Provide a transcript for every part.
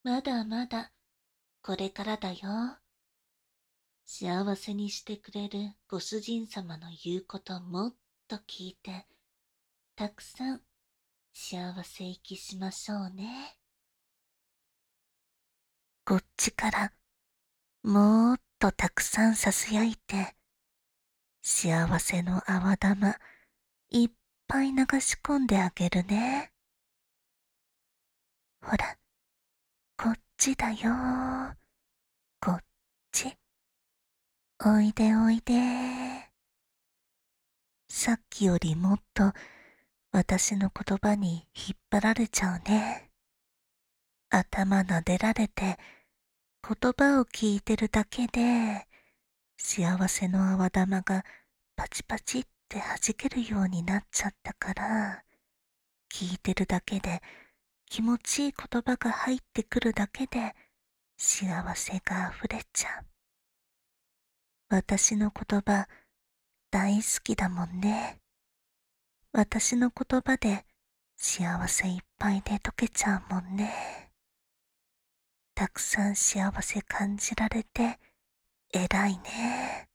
まだまだ、これからだよ。幸せにしてくれるご主人様の言うこともっと聞いて、たくさん幸せ生きしましょうね。こっちからもっとたくさんささやいて、幸せの泡玉いっぱい流し込んであげるね。ほら、こっちだよ。こっち。おいでおいで。さっきよりもっと私の言葉に引っ張られちゃうね。頭撫でられて言葉を聞いてるだけで幸せの泡玉がパチパチって弾けるようになっちゃったから、聞いてるだけで気持ちいい言葉が入ってくるだけで幸せが溢れちゃう。私の言葉大好きだもんね。私の言葉で幸せいっぱいで溶けちゃうもんね。たくさん幸せ感じられて偉いね。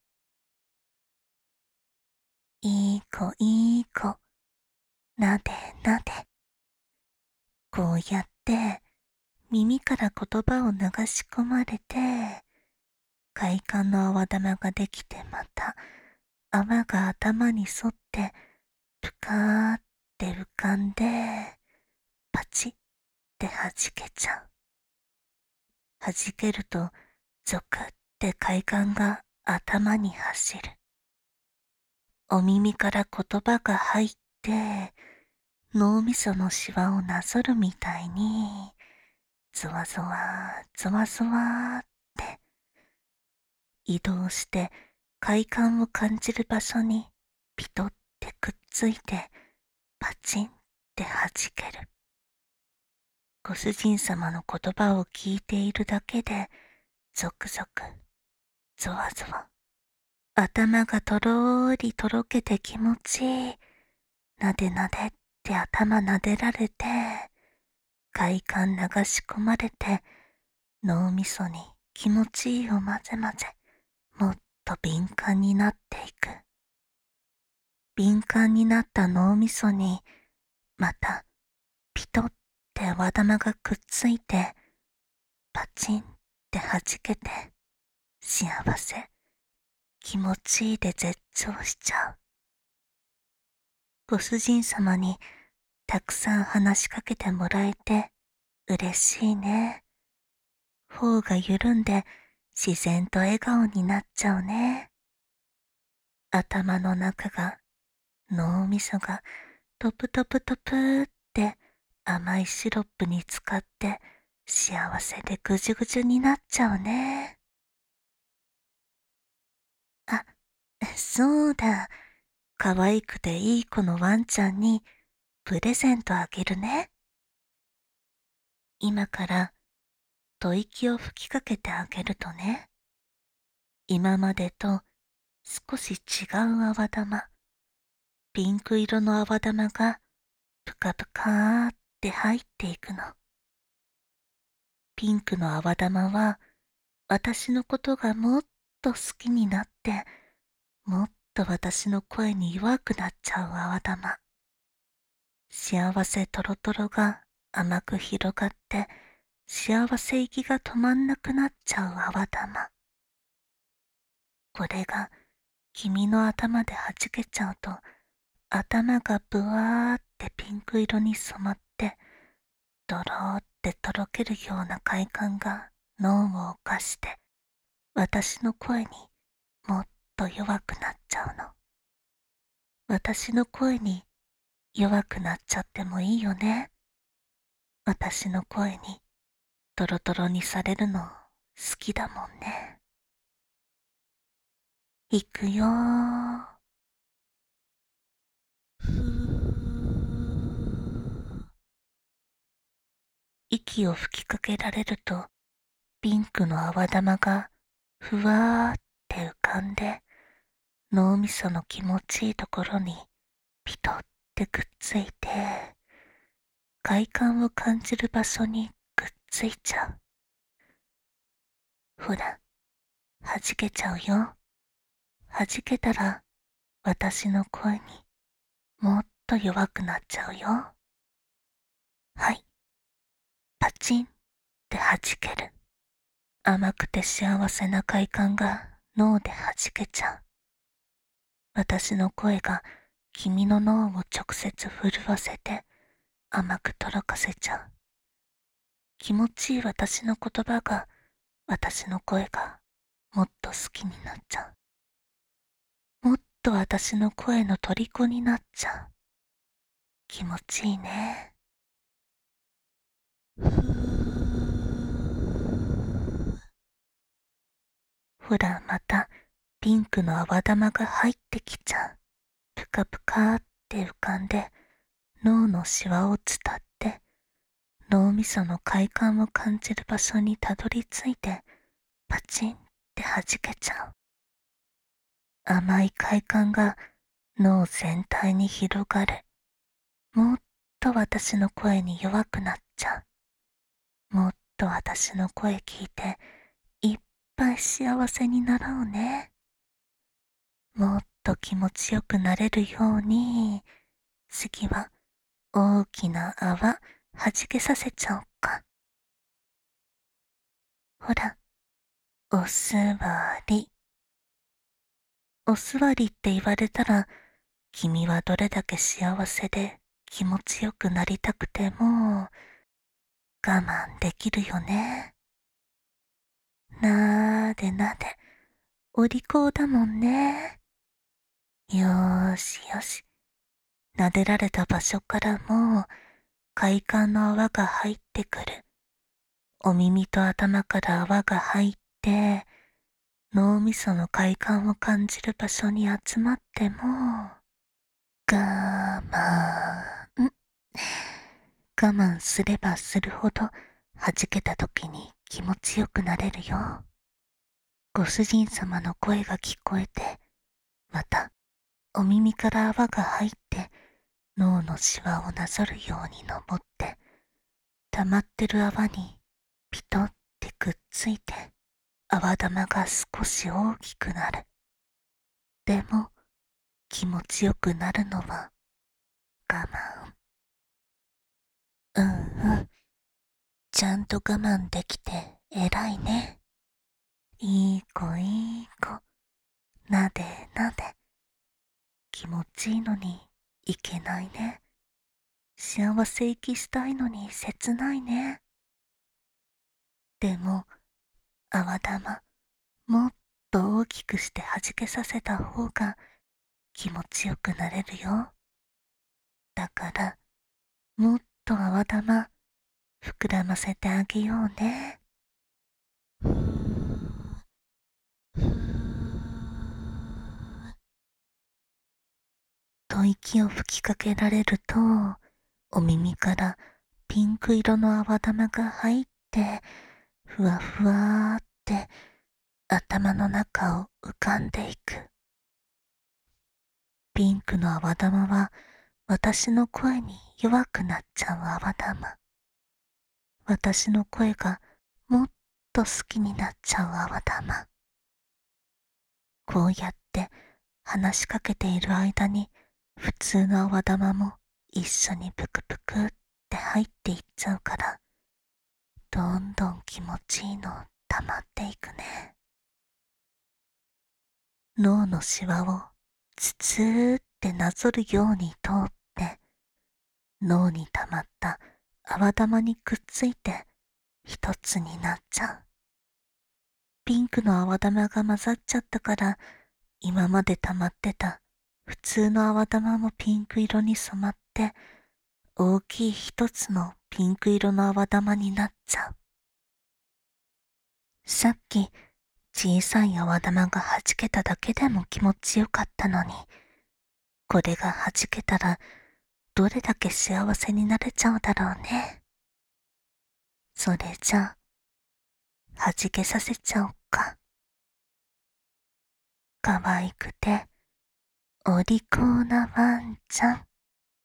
いい子いい子、なでなで。こうやって耳から言葉を流し込まれて、快感の泡玉ができて、また泡が頭に沿ってぷかーって浮かんで、パチって弾けちゃう。弾けるとゾクって快感が頭に走る。お耳から言葉が入って脳みそのシワをなぞるみたいに、ゾワゾワゾワゾワって移動して快感を感じる場所にピトってくっついてパチンって弾ける。ご主人様の言葉を聞いているだけでゾクゾクゾワゾワ、頭がとろーりとろけて気持ちいい。なでなでって頭なでられて、快感流し込まれて、脳みそに気持ちいいを混ぜ混ぜ、もっと敏感になっていく。敏感になった脳みそに、またピトって泡玉がくっついて、パチンって弾けて、幸せ、気持ちいいで絶頂しちゃう。ご主人様にたくさん話しかけてもらえて嬉しいね。頬が緩んで自然と笑顔になっちゃうね。頭の中が、脳みそがトプトプトプーって甘いシロップに浸かって幸せでぐじゅぐじゅになっちゃうね。あ、そうだ。可愛くていい子のワンちゃんにプレゼントあげるね。今から吐息を吹きかけてあげるとね、今までと少し違う泡玉、ピンク色の泡玉がぷかぷかーって入っていくの。ピンクの泡玉は私のことがもっと好きになって、もっと私の声に弱くなっちゃう泡玉。幸せトロトロが甘く広がって、幸せ息が止まんなくなっちゃう泡玉。これが君の頭で弾けちゃうと、頭がブワーってピンク色に染まって、ドローってとろけるような快感が脳を侵して、私の声にもっと弱くなっちゃうの。私の声に弱くなっちゃってもいいよね。私の声にトロトロにされるの好きだもんね。いくよー。ふー。息を吹きかけられると、ピンクの泡玉がふわーって浮かんで、脳みその気持ちいいところにピトってくっついて、快感を感じる場所にくっついちゃう。 ほら、弾けちゃうよ。弾けたら私の声にもっと弱くなっちゃうよ。はい、パチンって弾ける。甘くて幸せな快感が脳で弾けちゃう。私の声が君の脳を直接震わせて甘くとろかせちゃう。気持ちいい私の言葉が、私の声がもっと好きになっちゃう。もっと私の声の虜になっちゃう。気持ちいいね。ふー。ほら、またピンクの泡玉が入ってきちゃう。ぷかぷかって浮かんで、脳のシワを伝って脳みその快感を感じる場所にたどり着いて、パチンって弾けちゃう。甘い快感が脳全体に広がる。もっと私の声に弱くなっちゃう。もっと私の声聞いていっぱい幸せになろうね。もっと気持ちよくなれるように、次は大きな泡弾けさせちゃおうか。ほら、おすわり。お座りって言われたら、君はどれだけ幸せで気持ちよくなりたくても我慢できるよね。なーでなで、お利口だもんね。よーしよし。撫でられた場所からも快感の泡が入ってくる。お耳と頭から泡が入って、脳みその快感を感じる場所に集まっても、我慢。我慢すればするほど弾けた時に気持ちよくなれるよ。ご主人様の声が聞こえて、またお耳から泡が入って脳のシワをなぞるように登って、溜まってる泡にピトってくっついて泡玉が少し大きくなる。でも気持ちよくなるのは我慢。うんうん。ちゃんと我慢できて偉いね。いい子いい子。なでなで。気持ちいいのにいけないね。幸せ息したいのに切ないね。でも、泡玉、もっと大きくして弾けさせた方が気持ちよくなれるよ。だから、もっと泡玉、膨らませてあげようね。ふーふーと息を吹きかけられると、お耳からピンク色の泡玉が入って、ふわふわーって頭の中を浮かんでいく。ピンクの泡玉は私の声に弱くなっちゃう泡玉。私の声がもっと好きになっちゃう泡玉。こうやって話しかけている間に普通の泡玉も一緒にプクプクって入っていっちゃうから、どんどん気持ちいいの溜まっていくね。脳のシワをつつーってなぞるように通って、脳に溜まった泡玉にくっついて一つになっちゃう。ピンクの泡玉が混ざっちゃったから、今まで溜まってた普通の泡玉もピンク色に染まって、大きい一つのピンク色の泡玉になっちゃう。さっき小さい泡玉が弾けただけでも気持ちよかったのに、これが弾けたらどれだけ幸せになれちゃうだろうね。それじゃあ、弾けさせちゃおっか。可愛くてお利口なワンちゃん。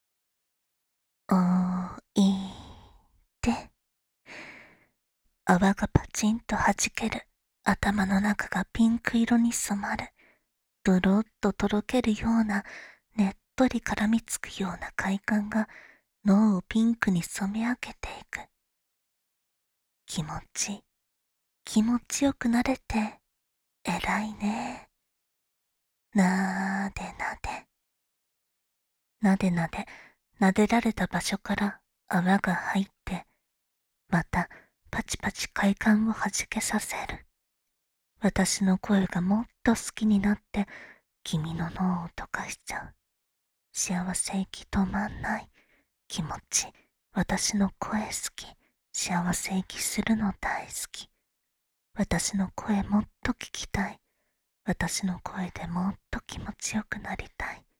おいで。泡がパチンと弾ける頭の中がピンク色に染まる、ドロッととろけるような、ねっとり絡みつくような快感が脳をピンクに染め上げていく。気持ちよくなれて、偉いね。なーでなで。なでなで、なでられた場所から泡が入って、またパチパチ快感をはじけさせる。私の声がもっと好きになって、君の脳を溶かしちゃう。幸せ息止まんない。気持ち、私の声好き。幸せ息するの大好き。私の声もっと聞きたい。私の声でもっと気持ちよくなりたい。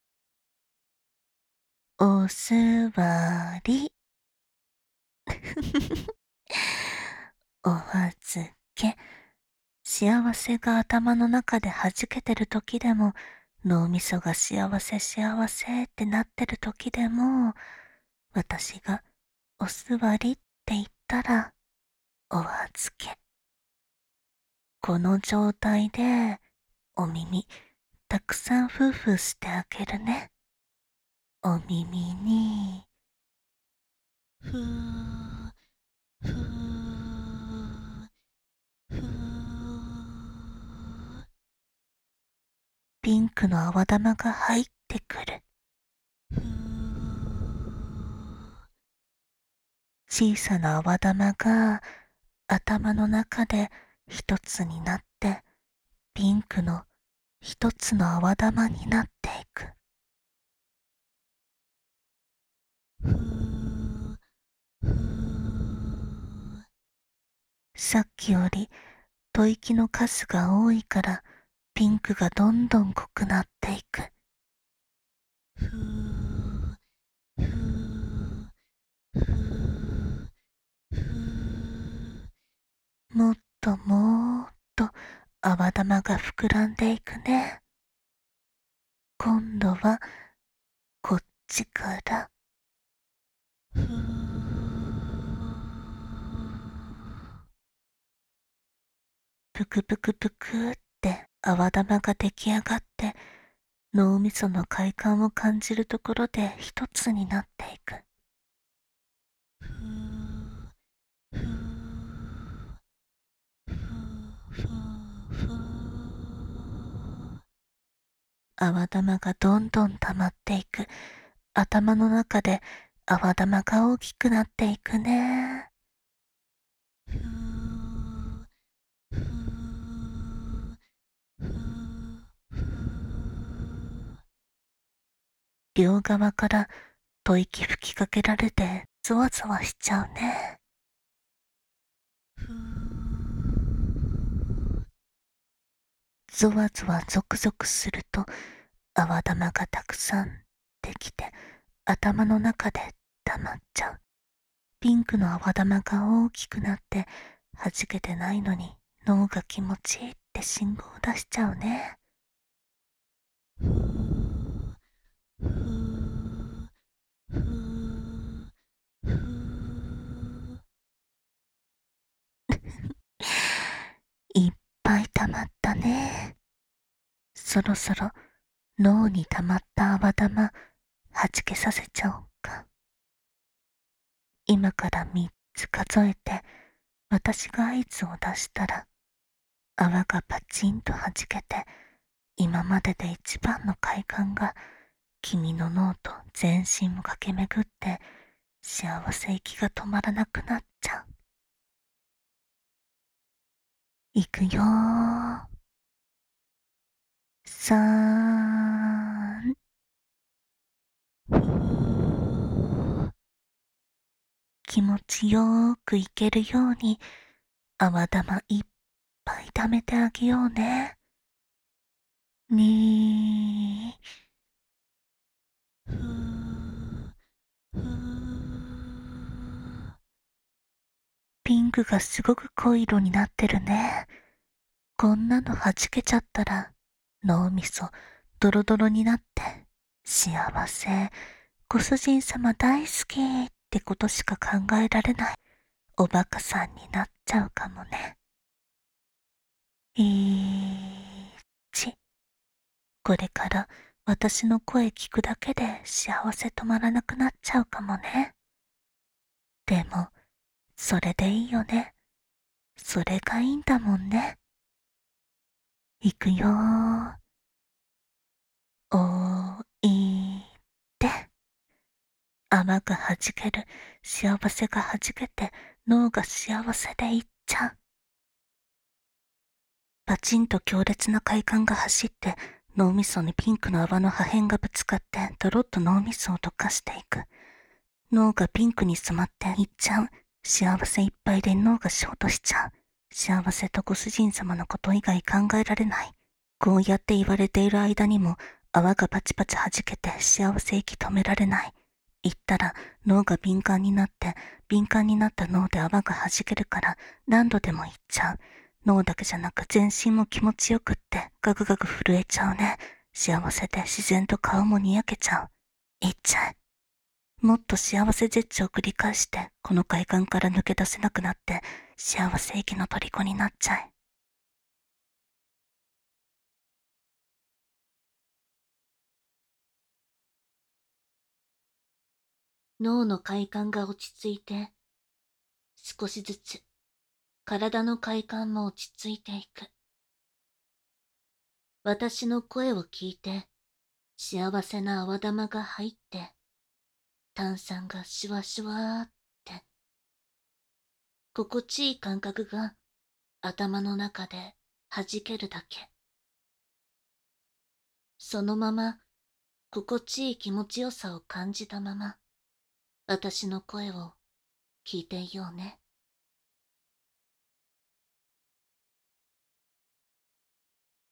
おすわり。お預け。幸せが頭の中で弾けてる時でも、脳みそが幸せ幸せってなってる時でも、私がお座りって言ったら、お預け。この状態で、お耳、たくさんフーフーしてあげるね。お耳に、ふー、ふー、ふー。ピンクの泡玉が入ってくる。ふー。小さな泡玉が頭の中で一つになって、ピンクの一つの泡玉になっていく。ふー、ふー。さっきより吐息の数が多いからピンクがどんどん濃くなっていく。ふー、ふー、ふー、ふー。もっともっと泡玉が膨らんでいくね。今度はこっちから。ふー。ぷくぷくぷくって泡玉が出来上がって、脳みその快感を感じるところで一つになっていく。ふー、ふー、ふー、ふー、ふー。泡玉がどんどん溜まっていく。頭の中で泡玉が大きくなっていくね。ふー、ふー、ふー、ふー。両側から吐息吹きかけられてゾワゾワしちゃうね。ふー。ゾワゾワゾクゾクすると泡玉がたくさんできて頭の中で溜まっちゃう。ピンクの泡玉が大きくなって弾けてないのに脳が気持ちいいって信号を出しちゃうね。ふー、ふー、ふー、ふー。いっぱい溜まったね。そろそろ脳に溜まった泡玉弾けさせちゃおうか。今から3つ数えて私が合図を出したら泡がパチンと弾けて、今までで一番の快感が君の脳と全身を駆け巡って幸せ息が止まらなくなっちゃう。いくよー。3。ふー。気持ちよーくいけるように泡玉いっぱい溜めてあげようね。にー。ふー、ふー。ピンクがすごく濃い色になってるね。こんなの弾けちゃったら脳みそドロドロになって幸せ、ご主人様大好きってことしか考えられないおバカさんになっちゃうかもね。 1。これから私の声聞くだけで幸せ止まらなくなっちゃうかもね。でも、それでいいよね。それがいいんだもんね。いくよー。おいで。泡がはじける。幸せがはじけて脳が幸せでいっちゃう。パチンと強烈な快感が走って脳みそにピンクの泡の破片がぶつかってドロッと脳みそを溶かしていく。脳がピンクに染まっていっちゃう。幸せいっぱいで脳がショートしちゃう。幸せとご主人様のこと以外考えられない。こうやって言われている間にも泡がパチパチ弾けて幸せ息止められない。言ったら脳が敏感になって敏感になった脳で泡が弾けるから何度でも言っちゃう。脳だけじゃなく全身も気持ちよくってガクガク震えちゃうね。幸せで自然と顔もにやけちゃう。言っちゃえ。もっと幸せ絶頂を繰り返して、この快感から抜け出せなくなって、幸せ息の虜になっちゃえ。脳の快感が落ち着いて、少しずつ体の快感も落ち着いていく。私の声を聞いて、幸せな泡玉が入って、炭酸がシュワシュワーって、心地いい感覚が頭の中で弾けるだけ。そのまま、心地いい気持ちよさを感じたまま、私の声を聞いていようね。